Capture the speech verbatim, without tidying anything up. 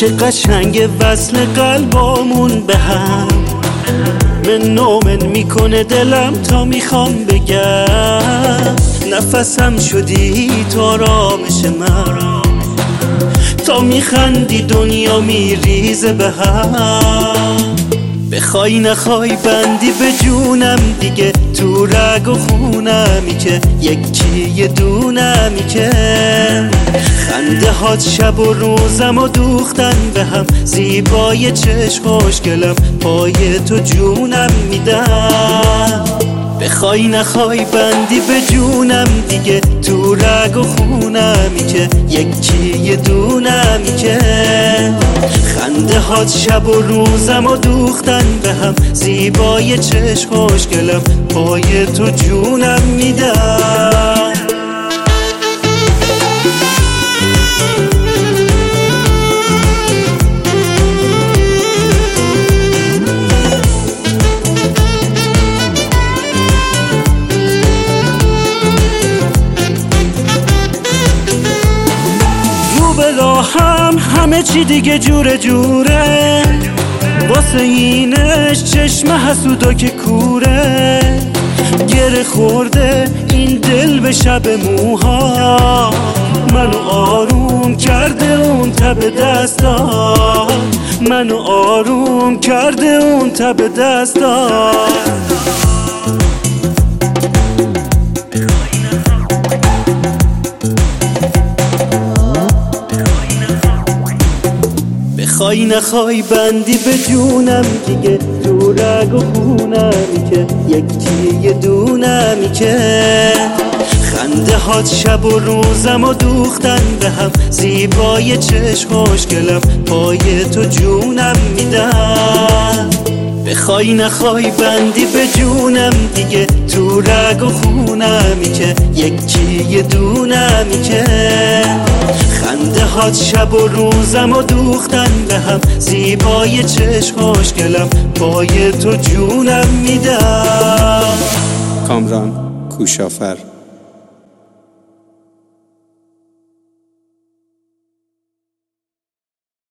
چه قشنگ وصل قلبامون به هم، من نومن میکنه دلم تا میخوام بگم نفسم شدی تو آرامش من، تا میخندی دنیا میریزه به هم. بخوای نخوای بندی به جونم دیگه، تو رگ و خونمی که یکی یه دونمی که خنده هات شب و روزم و دوختن به هم، زیبای چشم خوشگلم پای تو جونم میدم. بخوای نخوای بندی به جونم دیگه، تو رگ و خونمی که یکی یه دونمی که خنده هات شب و روزم و دوختن به هم، زیبای چشم خوشگلم پای تو جونم میدم. راهم همه چی دیگه جوره جوره، واسه اینش چشم حسودا که کوره، گره خورده این دل به شب موها، منو آروم کرده اون تب دستا، منو آروم کرده اون تب دستا. بخوای نخوای بندی به جونم دیگه، تو رگ و خونمی که یکی یه دونمی که خنده هات شب و روزم و دوختن به هم، زیبای چشم خوشگلم پای تو جونم میدم. بخوای نخوای بندی به جونم دیگه، تو رگ و خونمی که یکی یه دونمی که خنده هات شب و روزم و دوختن به هم، زیبای چشم خوشگلم پای تو جونم میدم. کامران کوشافر.